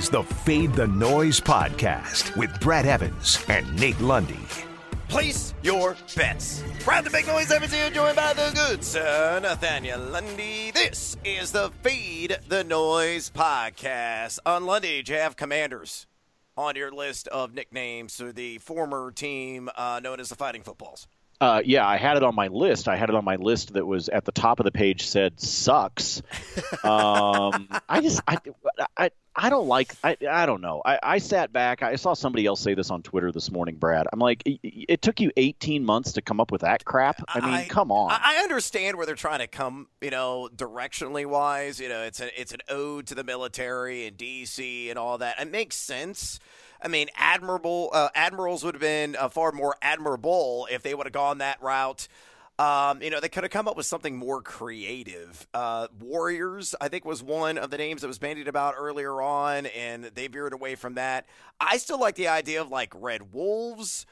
the Fade the Noise podcast with Brad Evans and Nate Lundy. Place your bets. Brad the Big Noise Evans here, joined by the good sir Nathaniel Lundy. This is the Fade the Noise podcast. On Lundy, did you have Commanders on your list of nicknames for the former team known as the Fighting Footballs? Yeah, I had it on my list. I had it on my list that was at the top of the page said sucks. I don't know. I sat back. I saw somebody else say this on Twitter this morning, Brad. I'm like, it took you 18 months to come up with that crap? I mean, come on. I understand where they're trying to come, directionally wise. It's an ode to the military and D.C. and all that. It makes sense. I mean, admirals would have been far more admirable if they would have gone that route. They could have come up with something more creative. Warriors, I think, was one of the names that was bandied about earlier on, and they veered away from that. I still like the idea of, like, Red Wolves.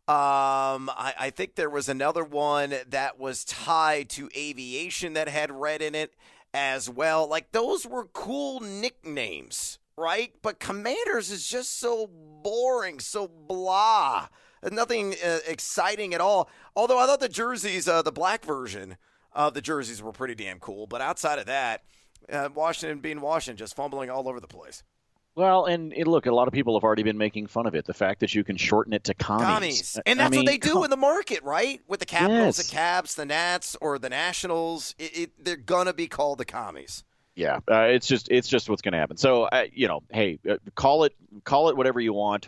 I think there was another one that was tied to aviation that had red in it as well. Like, those were cool nicknames, right? But Commanders is just so boring, so blah. Nothing exciting at all. Although I thought the jerseys, the black version of the jerseys were pretty damn cool. But outside of that, Washington being Washington, just fumbling all over the place. Well, and look, a lot of people have already been making fun of it. The fact that you can shorten it to commies. And that's what they do in the market, right? With the Capitals, the Caps, the Nats, or the Nationals, they're going to be called the commies. Yeah, it's just what's going to happen. So, hey, call it whatever you want.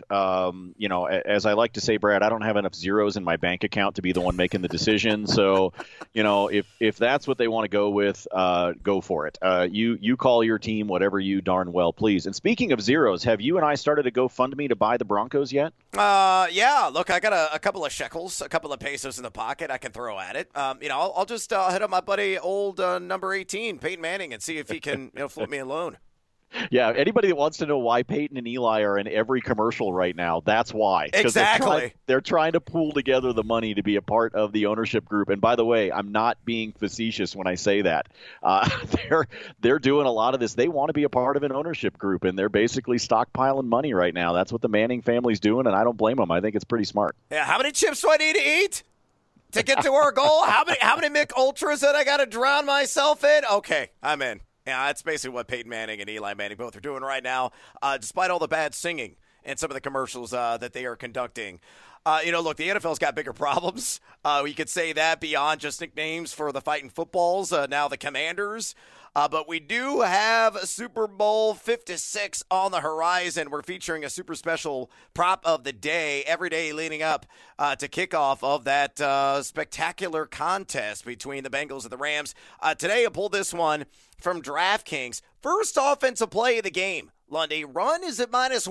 As I like to say, Brad, I don't have enough zeros in my bank account to be the one making the decision. So, if that's what they want to go with, go for it. You call your team whatever you darn well please. And speaking of zeros, have you and I started a GoFundMe to buy the Broncos yet? Yeah. Look, I got a couple of shekels, a couple of pesos in the pocket I can throw at it. I'll just hit up my buddy, old number 18, Peyton Manning, and see if he can flip me a loan. Yeah, anybody that wants to know why Peyton and Eli are in every commercial right now, that's why. Exactly. They're trying to pool together the money to be a part of the ownership group. And by the way, I'm not being facetious when I say that. They're doing a lot of this. They want to be a part of an ownership group, and they're basically stockpiling money right now. That's what the Manning family's doing, and I don't blame them. I think it's pretty smart. Yeah, how many chips do I need to eat to get to our goal? How many Mick Ultras that I got to drown myself in? Okay, I'm in. Yeah, that's basically what Peyton Manning and Eli Manning both are doing right now, despite all the bad singing and some of the commercials that they are conducting. Look, the NFL's got bigger problems. We could say that beyond just nicknames for the Fighting Footballs, now the Commanders. But we do have Super Bowl 56 on the horizon. We're featuring a super special prop of the day every day leading up to kickoff of that spectacular contest between the Bengals and the Rams. Today I pulled this one from DraftKings. First offensive play of the game. Lundy, run is at minus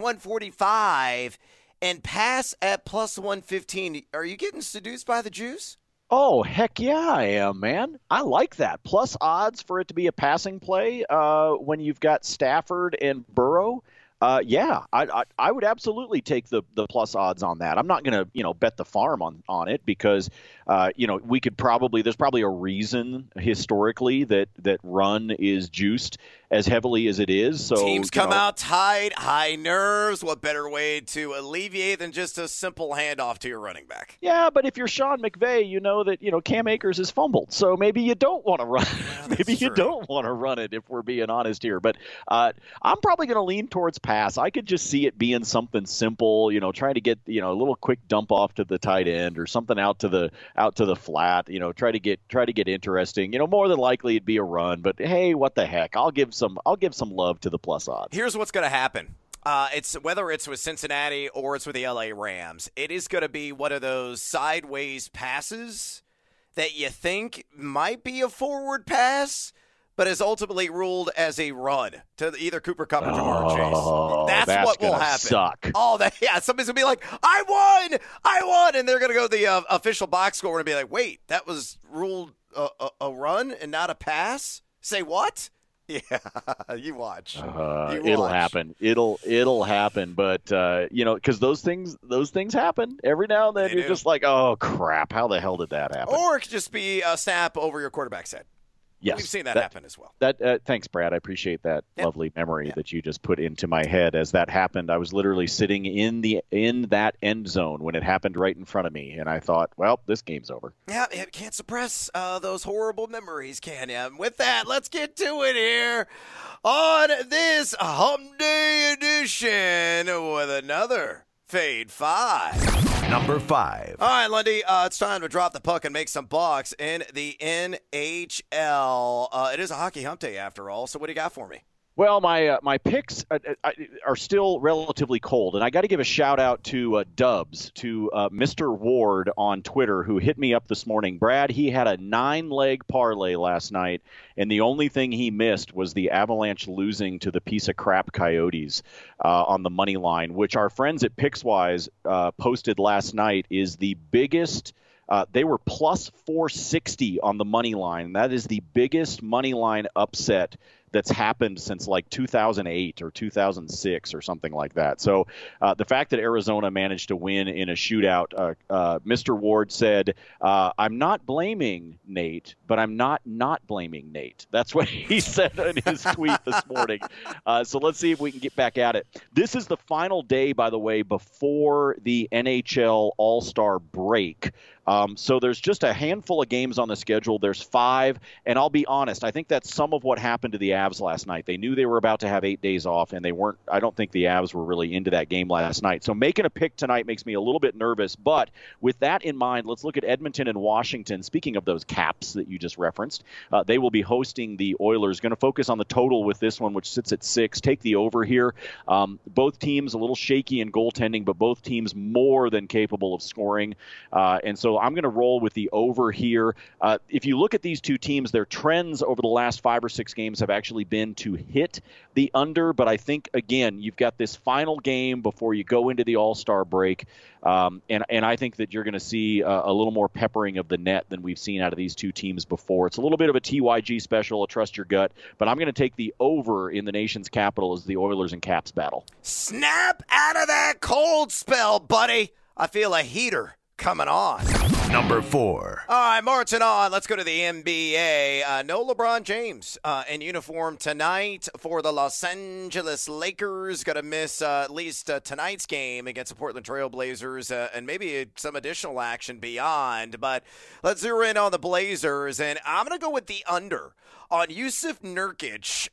145 and pass at plus 115. Are you getting seduced by the juice? Oh, heck yeah, I am, man. I like that. Plus odds for it to be a passing play when you've got Stafford and Burrow. Yeah, I would absolutely take the plus odds on that. I'm not going to, bet the farm on it because, we could there's probably a reason historically that run is juiced as heavily as it is. So teams come out tight, high nerves. What better way to alleviate than just a simple handoff to your running back? Yeah, but if you're Sean McVay, you know that, Cam Akers has fumbled. So maybe you don't want to run. Maybe you don't want to run it if we're being honest here. But I'm probably going to lean towards pass. I could just see it being something simple, trying to get, a little quick dump off to the tight end or something out to the flat, try to get interesting. More than likely it'd be a run, but hey, what the heck? I'll give some love to the plus odds. Here's what's going to happen. It's whether it's with Cincinnati or it's with the LA Rams, it is going to be one of those sideways passes that you think might be a forward pass, but is ultimately ruled as a run to either Cooper Kupp or Jamar Chase. That's what will happen. Suck. Somebody's going to be like, I won, and they're going to go to the official box score and be like, wait, that was ruled a run and not a pass? Say what? Yeah, you watch. It'll happen. It'll happen. But because those things happen every now and then. Just like, oh crap, how the hell did that happen? Or it could just be a snap over your quarterback's head. Yes, we've seen that happen as well. Thanks, Brad. I appreciate that lovely memory that you just put into my head. As that happened, I was literally sitting in that end zone when it happened right in front of me, and I thought, well, this game's over. Yeah, you can't suppress those horrible memories, can you? And with that, let's get to it here on this Hump Day edition with another Fade 5. Number 5. All right, Lundy, it's time to drop the puck and make some bucks in the NHL. It is a hockey hump day after all, so what do you got for me? Well, my picks are still relatively cold, and I got to give a shout out to Dubs, to Mr. Ward on Twitter, who hit me up this morning. Brad, he had a 9-leg parlay last night, and the only thing he missed was the Avalanche losing to the piece of crap Coyotes on the money line, which our friends at Pickswise posted last night is the biggest. They were plus 460 on the money line. That is the biggest money line upset that's happened since like 2008 or 2006 or something like that. So the fact that Arizona managed to win in a shootout, Mr. Ward said, I'm not blaming Nate, but I'm not blaming Nate. That's what he said in his tweet this morning. So let's see if we can get back at it. This is the final day, by the way, before the NHL All-Star break. So there's just a handful of games on the schedule. There's 5, and I'll be honest, I think that's some of what happened to the Avs last night. They knew they were about to have 8 days off, and they weren't. I don't think the Avs were really into that game last night. So making a pick tonight makes me a little bit nervous. But with that in mind, let's look at Edmonton and Washington. Speaking of those Caps that you just referenced, they will be hosting the Oilers. Going to focus on the total with this one, which sits at 6. Take the over here. Both teams a little shaky in goaltending, but both teams more than capable of scoring. And so I'm going to roll with the over here. If you look at these two teams, their trends over the last 5 or 6 games have actually been to hit the under. But I think, again, you've got this final game before you go into the All-Star break. And I think that you're going to see a little more peppering of the net than we've seen out of these two teams before. It's a little bit of a TYG special, a trust your gut. But I'm going to take the over in the nation's capital as the Oilers and Caps battle. Snap out of that cold spell, buddy. I feel a heater coming on. Number 4. All right, marching on. Let's go to the NBA. No LeBron James in uniform tonight for the Los Angeles Lakers. Going to miss at least tonight's game against the Portland Trail Blazers and maybe some additional action beyond. But let's zero in on the Blazers, and I'm going to go with the under on Jusuf Nurkic.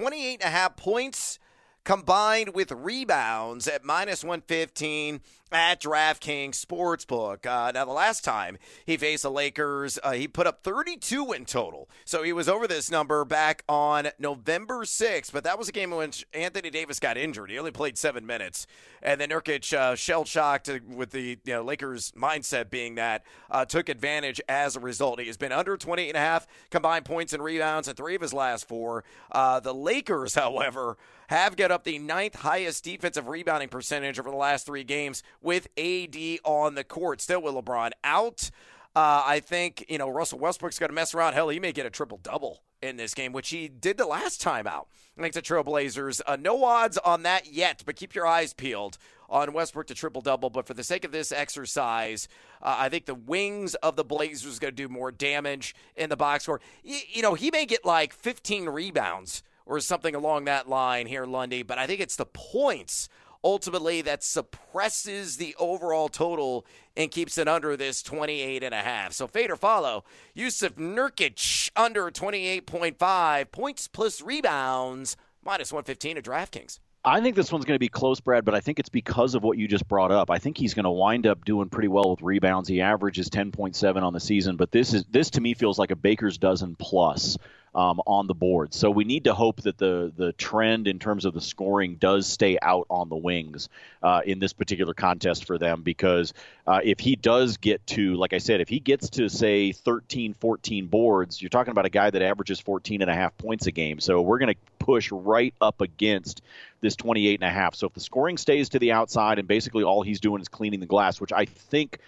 28.5 points combined with rebounds at minus 115 at DraftKings Sportsbook. Now, the last time he faced the Lakers, he put up 32 in total. So he was over this number back on November 6th, but that was a game in which Anthony Davis got injured. He only played 7 minutes. And then Nurkic, shell-shocked with the Lakers' mindset being that, took advantage as a result. He has been under 28.5 combined points and rebounds in 3 of his last 4. The Lakers, however, have got up the 9th highest defensive rebounding percentage over the last 3 games with AD on the court. Still with LeBron out. I think, Russell Westbrook's going to mess around. Hell, he may get a triple-double in this game, which he did the last time out against the Trailblazers. No odds on that yet, but keep your eyes peeled on Westbrook to triple-double. But for the sake of this exercise, I think the wings of the Blazers are going to do more damage in the box score. He may get like 15 rebounds or something along that line here, Lundy, but I think it's the points ultimately that suppresses the overall total and keeps it under this 28.5. So fade or follow, Jusuf Nurkic under 28.5 points plus rebounds, minus 115 at DraftKings. I think this one's going to be close, Brad, but I think it's because of what you just brought up. I think he's going to wind up doing pretty well with rebounds. He averages 10.7 on the season, but this to me feels like a baker's dozen plus on the board. So we need to hope that the trend in terms of the scoring does stay out on the wings in this particular contest for them, because if he does get to, like I said, if he gets to, say, 13, 14 boards, you're talking about a guy that averages 14.5 points a game. So we're going to push right up against this 28.5. So if the scoring stays to the outside and basically all he's doing is cleaning the glass, which I think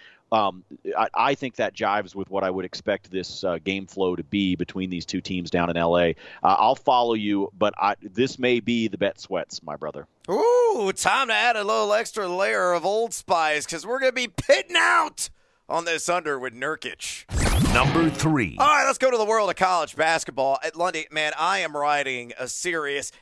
I think that jives with what I would expect this game flow to be between these two teams down in L.A. I'll follow you, but this may be the bet sweats, my brother. Ooh, time to add a little extra layer of Old Spice because we're going to be pitting out on this under with Nurkic. Number 3. All right, let's go to the world of college basketball. At Lundy, man, I am riding a serious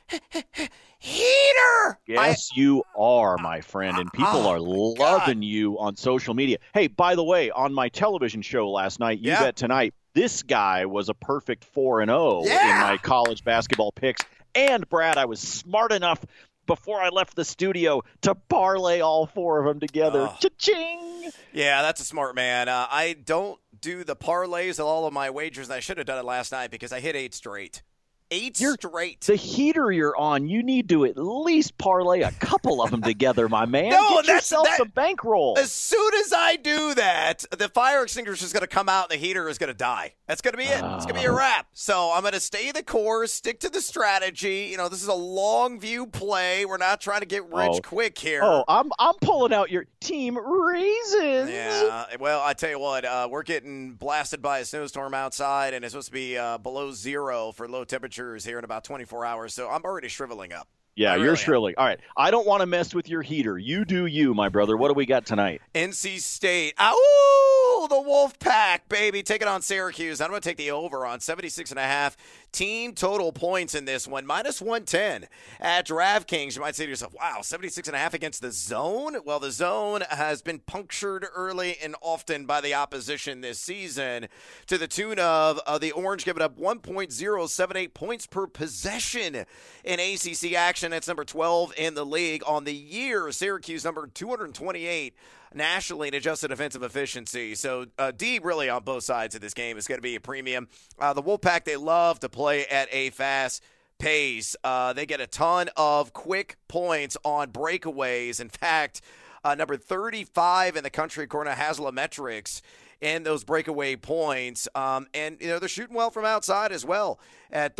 heater. Yes, you are, my friend, and people are loving you on social media. Hey, by the way, on my television show last night, You Bet Tonight, this guy was a perfect 4-0 in my college basketball picks. And, Brad, I was smart enough before I left the studio to parlay all 4 of them together. Cha-ching! Yeah, that's a smart man. I don't do the parlays of all of my wagers, and I should have done it last night because I hit 8 straight. Straight. The heater you're on, you need to at least parlay a couple of them together, my man. No, Get yourself some bankroll. As soon as I do that, the fire extinguisher is going to come out and the heater is going to die. That's going to be it. It's going to be a wrap. So I'm going to stay the course, stick to the strategy. You know, this is a long view play. We're not trying to get rich quick here. I'm pulling out your team raisins. Yeah. Well, I tell you what, we're getting blasted by a snowstorm outside, and it's supposed to be below 0 for low temperatures here in about 24 hours, so I'm already shriveling up. Yeah, you're shriveling. All right. I don't want to mess with your heater. You do you, my brother. What do we got tonight? NC State. Ow! The Wolf Pack, baby. Take it on Syracuse. I'm going to take the over on 76.5 team total points in this one. Minus 110 at DraftKings. You might say to yourself, wow, 76.5 against the zone? Well, the zone has been punctured early and often by the opposition this season to the tune of the Orange giving up 1.078 points per possession in ACC action. That's number 12 in the league on the year. Syracuse number 228 nationally in adjusted defensive efficiency. So D really on both sides of this game is going to be a premium. The Wolfpack, they love to play at a fast pace. They get a ton of quick points on breakaways. In fact, number 35 in the country according to Haslametrics in those breakaway points. And, you know, they're shooting well from outside as well. At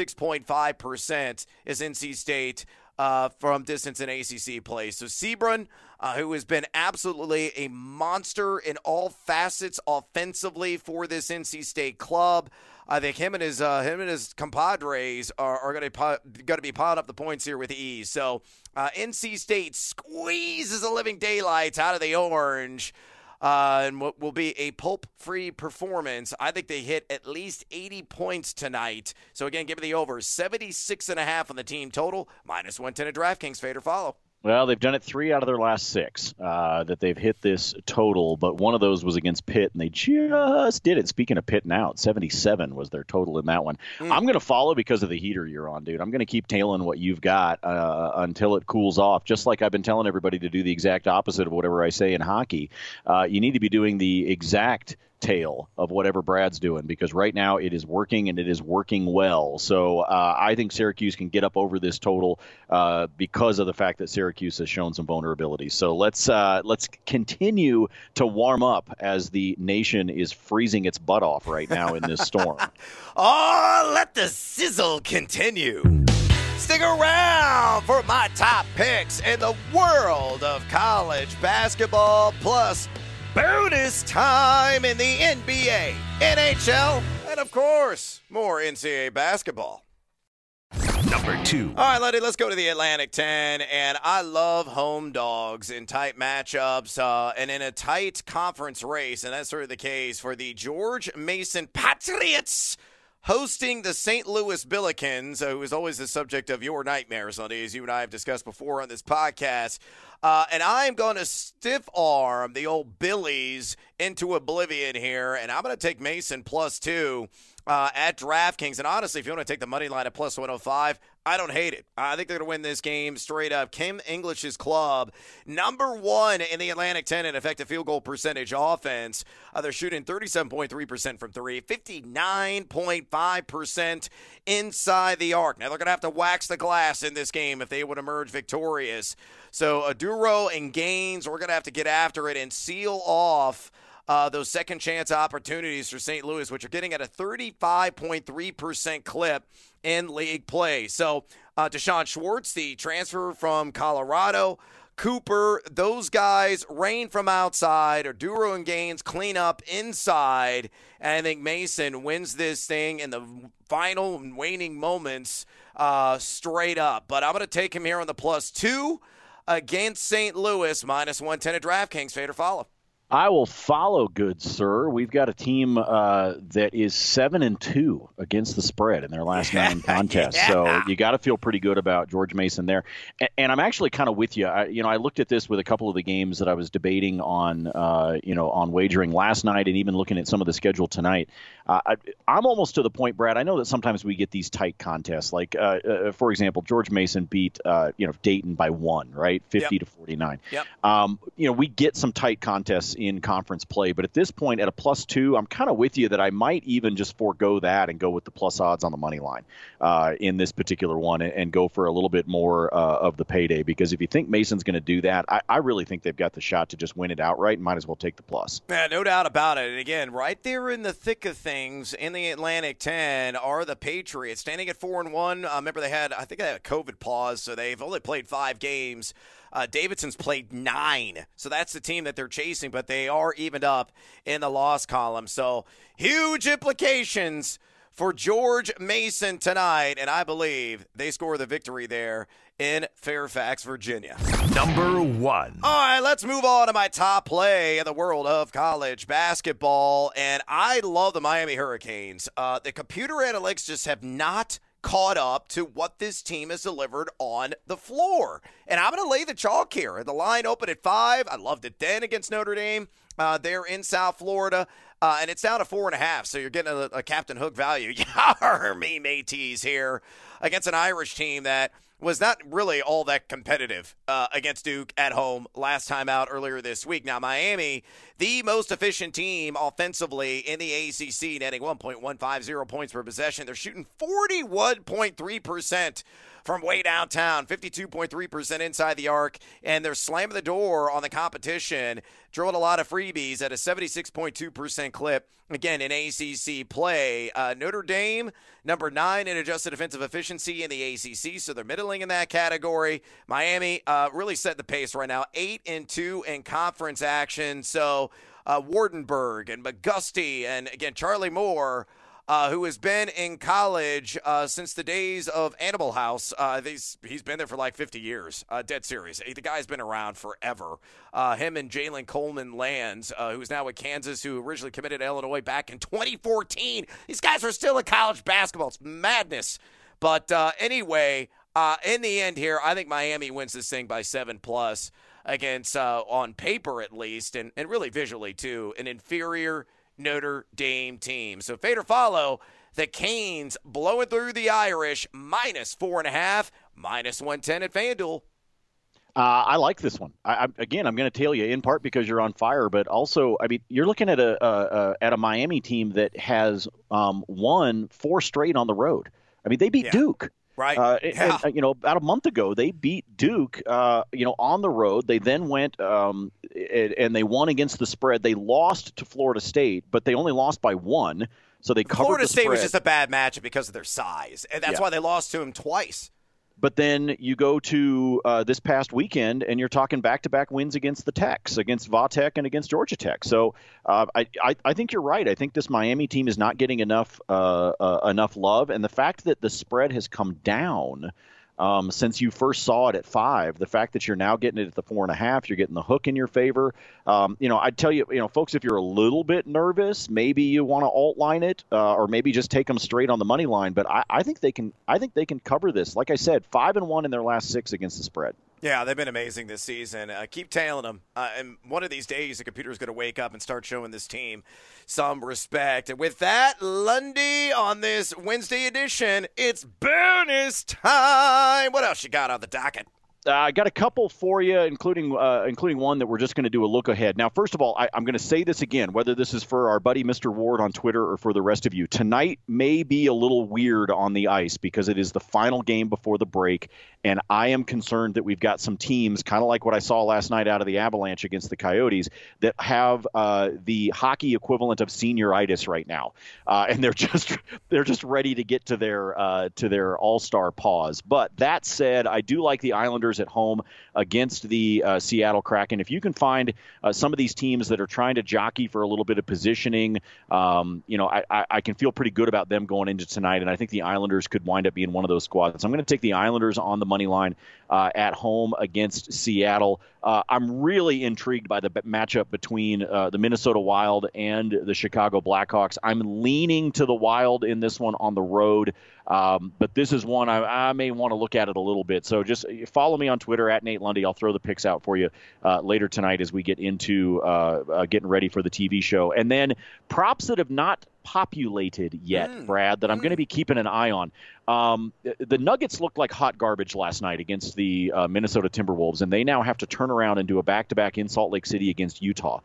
36.5% is NC State from distance in ACC play. So Seabron, who has been absolutely a monster in all facets offensively for this NC State club. I think him and his compadres are going to be piling up the points here with ease. So NC State squeezes the living daylights out of the Orange. And what will be a pulp-free performance. I think they hit at least 80 points tonight. So, again, give me the over. 76.5 on the team total. Minus 110 at DraftKings. Fade or follow. Well, they've done it 3 out of their last 6 that they've hit this total, but one of those was against Pitt, and they just did it. Speaking of Pitt now, 77 was their total in that one. I'm going to follow because of the heater you're on, dude. I'm going to keep tailing what you've got until it cools off, just like I've been telling everybody to do the exact opposite of whatever I say in hockey. You need to be doing the exact tail of whatever Brad's doing, because right now it is working and it is working well. So I think Syracuse can get up over this total because of the fact that Syracuse has shown some vulnerability. So let's continue to warm up as the nation is freezing its butt off right now in this storm. Oh, let the sizzle continue. Stick around for my top picks in the world of college basketball, plus bonus time in the NBA, NHL, and, of course, more NCAA basketball. Number 2. All right, Lundy, let's go to the Atlantic 10, and I love home dogs in tight matchups and in a tight conference race, and that's sort of the case for the George Mason Patriots hosting the St. Louis Billikens, who is always the subject of your nightmares, Lundy, as you and I have discussed before on this podcast. And I'm going to stiff arm the old Billies into oblivion here, and I'm going to take Mason +2 at DraftKings. And honestly, if you want to take the money line at +105, I don't hate it. I think they're going to win this game straight up. Kim English's club, number 1 in the Atlantic 10 in effective field goal percentage offense. They're shooting 37.3% from 3, 59.5% inside the arc. Now, they're going to have to wax the glass in this game if they would emerge victorious. So, Aduro and Gaines, we're going to have to get after it and seal off those second chance opportunities for St. Louis, which are getting at a 35.3% clip in league play. So Deshaun Schwartz, the transfer from Colorado, Cooper, those guys rain from outside, or Duro and Gaines clean up inside, and I think Mason wins this thing in the final and waning moments straight up. But I'm going to take him here on the +2 against St. Louis, -110 at DraftKings. Fade or follow. I will follow, good sir. We've got a team that is 7-2 against the spread in their last 9 contests. Yeah. So you got to feel pretty good about George Mason there. And I'm actually kind of with you. I looked at this with a couple of the games that I was debating on, on wagering last night, and even looking at some of the schedule tonight. I'm almost to the point, Brad. I know that sometimes we get these tight contests. Like, for example, George Mason beat, Dayton by 1, right? 50-49. Yep. We get some tight contests in conference play, but at this point at a +2, I'm kind of with you that I might even just forego that and go with the plus odds on the money line in this particular one and go for a little bit more of the payday, because if you think Mason's going to do that, I really think they've got the shot to just win it outright and might as well take the plus. Yeah, no doubt about it. And again, right there in the thick of things in the Atlantic 10 are the Patriots, standing at 4-1. Remember they had a COVID pause, so they've only played 5 games. Davidson's played 9, so that's the team that they're chasing, but they are evened up in the loss column. So huge implications for George Mason tonight, and I believe they score the victory there in Fairfax, Virginia. Number 1. All right, let's move on to my top play in the world of college basketball, and I love the Miami Hurricanes. The computer analytics just have not caught up to what this team has delivered on the floor. And I'm going to lay the chalk here. The line opened at 5. I loved it then against Notre Dame there in South Florida. And it's down to 4.5, so you're getting a Captain Hook value. Yar me mateys here against an Irish team that was not really all that competitive against Duke at home last time out earlier this week. Now, Miami, the most efficient team offensively in the ACC, netting 1.150 points per possession. They're shooting 41.3% from way downtown, 52.3% inside the arc, and they're slamming the door on the competition, drawing a lot of freebies at a 76.2% clip, again, in ACC play. Notre Dame, number 9 in adjusted defensive efficiency in the ACC, so they're middling in that category. Miami really set the pace right now, 8-2 in conference action, so Wardenberg and McGusty and, again, Charlie Moore, who has been in college since the days of Animal House. He's been there for like 50 years, dead serious. The guy's been around forever. Him and Jalen Coleman Lands, who's now with Kansas, who originally committed to Illinois back in 2014. These guys are still in college basketball. It's madness. But anyway, in the end here, I think Miami wins this thing by 7+ against, on paper at least, and really visually too, an inferior Notre Dame team. So fade or follow, the Canes blowing through the Irish, -4.5, -110 at FanDuel. I like this one. I'm going to tell you in part because you're on fire, but also, I mean, you're looking at a Miami team that has won 4 straight on the road. I mean, they beat Duke. Right. And, about a month ago, they beat Duke, on the road. They then went and they won against the spread. They lost to Florida State, but they only lost by 1. So they covered Florida the spread. State was just a bad matchup because of their size, and that's why they lost to them twice. But then you go to this past weekend, and you're talking back-to-back wins against the Techs, against Va-Tech and against Georgia Tech. So I think you're right. I think this Miami team is not getting enough love, and the fact that the spread has come down since you first saw it at 5, the fact that you're now getting it at the 4.5, you're getting the hook in your favor. I'd tell you, folks, if you're a little bit nervous, maybe you want to alt line it, or maybe just take them straight on the money line. But I think they can cover this. Like I said, 5-1 in their last 6 against the spread. Yeah, they've been amazing this season. Keep tailing them. And one of these days, the computer's going to wake up and start showing this team some respect. And with that, Lundy, on this Wednesday edition, it's bonus time. What else you got on the docket? I got a couple for you, including one that we're just going to do a look ahead. Now, first of all, I'm going to say this again, whether this is for our buddy Mr. Ward on Twitter or for the rest of you. Tonight may be a little weird on the ice because it is the final game before the break, and I am concerned that we've got some teams, kind of like what I saw last night out of the Avalanche against the Coyotes, that have the hockey equivalent of senioritis right now, and they're just ready to get to their All-Star pause. But that said, I do like the Islanders Islanders at home against the Seattle Kraken. If you can find some of these teams that are trying to jockey for a little bit of positioning, I can feel pretty good about them going into tonight, and I think the Islanders could wind up being one of those squads. I'm going to take the Islanders on the money line at home against Seattle. I'm really intrigued by the matchup between the Minnesota Wild and the Chicago Blackhawks. I'm leaning to the Wild in this one on the road, but this is one I may want to look at it a little bit. So just follow me on Twitter at Nate Lundy. I'll throw the picks out for you later tonight as we get into getting ready for the TV show. And then props that have not populated yet, Brad, that I'm going to be keeping an eye on. The Nuggets looked like hot garbage last night against the Minnesota Timberwolves, and they now have to turn around and do a back-to-back in Salt Lake City against Utah.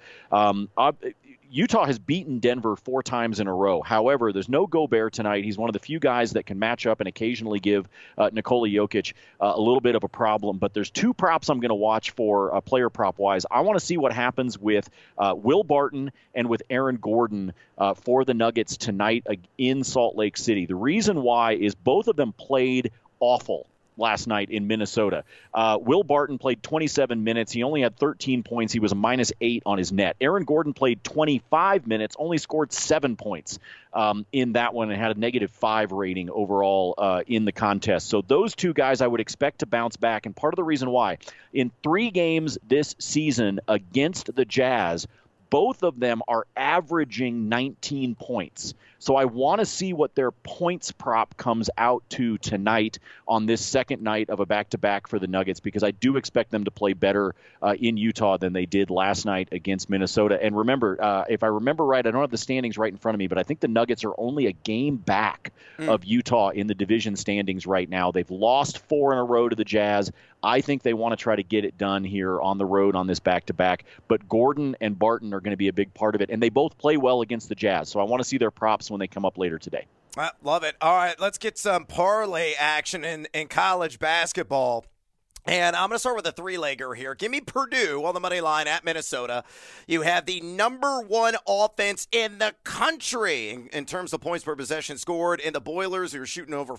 Utah has beaten Denver 4 times in a row. However, there's no Gobert tonight. He's one of the few guys that can match up and occasionally give Nikola Jokic a little bit of a problem. But there's 2 props I'm going to watch for player prop-wise. I want to see what happens with Will Barton and with Aaron Gordon for the Nuggets tonight in Salt Lake City. The reason why is both of them played awful last night in Minnesota. Will Barton played 27 minutes. He only had 13 points. He was a -8 on his net. Aaron Gordon played 25 minutes, only scored 7 points in that one, and had a -5 rating overall in the contest. So those 2 guys I would expect to bounce back. And part of the reason why, in 3 games this season against the Jazz, both of them are averaging 19 points. So I want to see what their points prop comes out to tonight on this second night of a back-to-back for the Nuggets, because I do expect them to play better in Utah than they did last night against Minnesota. And remember, if I remember right, I don't have the standings right in front of me, but I think the Nuggets are only a game back of Utah in the division standings right now. They've lost 4 in a row to the Jazz. I think they want to try to get it done here on the road on this back-to-back. But Gordon and Barton are going to be a big part of it, and they both play well against the Jazz. So I want to see their props when they come up later today. Love it. All right, let's get some parlay action in college basketball. And I'm going to start with a 3-legger here. Give me Purdue on the money line at Minnesota. You have the number 1 offense in the country in terms of points per possession scored, and the Boilers, who are shooting over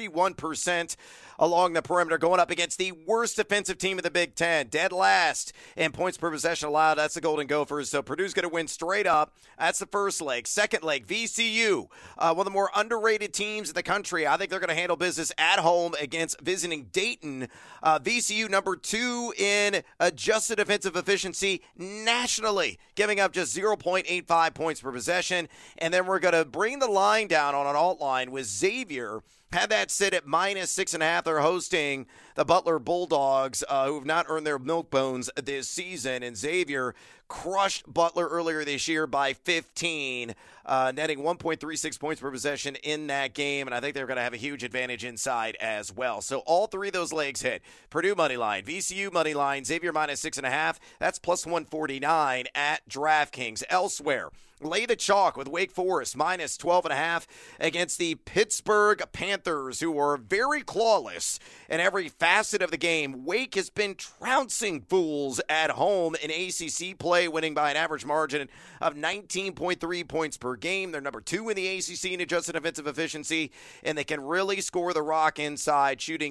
41% along the perimeter, going up against the worst defensive team in the Big Ten, dead last in points per possession allowed. That's the Golden Gophers. So Purdue's going to win straight up. That's the first leg. Second leg, VCU, one of the more underrated teams in the country. I think they're going to handle business at home against visiting Dayton. VCU number 2 in adjusted defensive efficiency nationally, giving up just 0.85 points per possession. And then we're going to bring the line down on an alt line with Xavier. Have that sit at -6.5. They're hosting the Butler Bulldogs, who have not earned their milk bones this season. And Xavier crushed Butler earlier this year by 15, netting 1.36 points per possession in that game. And I think they're going to have a huge advantage inside as well. So all 3 of those legs hit. Purdue money line, VCU money line, Xavier -6.5. That's +149 at DraftKings. Elsewhere, lay the chalk with Wake Forest -12.5 against the Pittsburgh Panthers, who are very clawless in every facet of the game. Wake has been trouncing fools at home in ACC play, winning by an average margin of 19.3 points per game. They're number 2 in the ACC in adjusted defensive efficiency, and they can really score the rock inside, shooting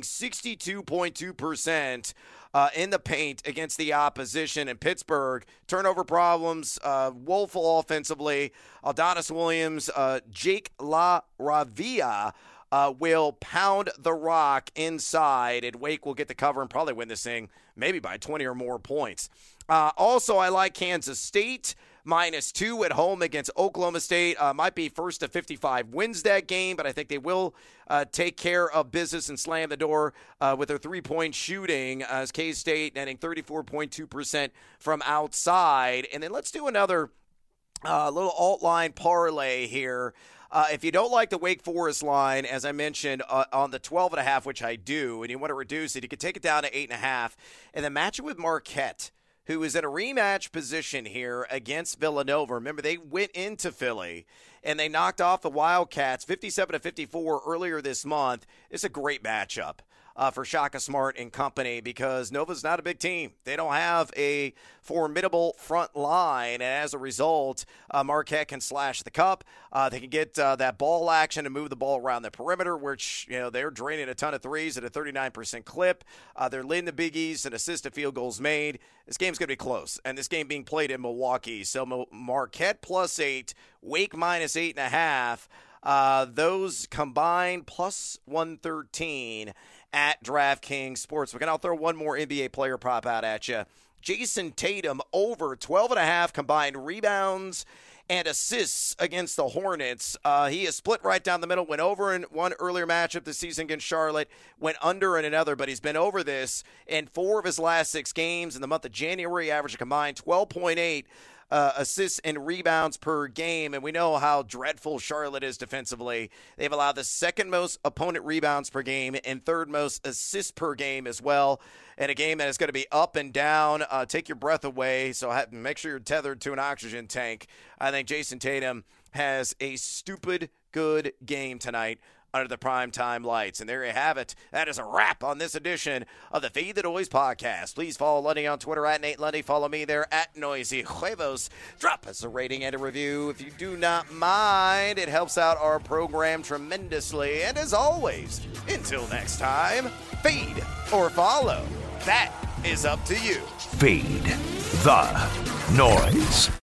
62.2% in the paint against the opposition. In Pittsburgh, turnover problems, woeful offensively. Adonis Williams, Jake LaRavia will pound the rock inside, and Wake will get the cover and probably win this thing maybe by 20 or more points. Also, I like Kansas State -2 at home against Oklahoma State. Might be first to 55 wins that game, but I think they will take care of business and slam the door with their 3-point shooting, as K-State netting 34.2% from outside. And then let's do another little alt line parlay here. If you don't like the Wake Forest line, as I mentioned, on the 12.5, which I do, and you want to reduce it, you can take it down to 8.5 and then match it with Marquette, who is in a rematch position here against Villanova. Remember, they went into Philly, and they knocked off the Wildcats 57-54 earlier this month. It's a great matchup. for Shaka Smart and company, because Nova's not a big team. They don't have a formidable front line, and as a result, Marquette can slash the cup. They can get that ball action and move the ball around the perimeter, which, they're draining a ton of threes at a 39% clip. They're leading the Big East in assisted field goals made. This game's going to be close, and this game being played in Milwaukee. So Marquette +8, Wake -8.5. Those combined plus 113 at DraftKings Sportsbook. And I'll throw one more NBA player prop out at you. Jason Tatum over 12.5 combined rebounds and assists against the Hornets. He is split right down the middle, went over in one earlier matchup this season against Charlotte, went under in another, but he's been over this in 4 of his last 6 games. In the month of January, averaged a combined 12.8 assists and rebounds per game, and we know how dreadful Charlotte is defensively. They've allowed the second most opponent rebounds per game and third most assists per game as well, in a game that is going to be up and down. Take your breath away, so make sure you're tethered to an oxygen tank. I think Jason Tatum has a stupid good game tonight under the primetime lights. And there you have it. That is a wrap on this edition of the Fade the Noise podcast. Please follow Lundy on Twitter at Nate Lundy. Follow me there at Noisy Huevos. Drop us a rating and a review if you do not mind. It helps out our program tremendously. And as always, until next time, fade or follow. That is up to you. Fade the Noise.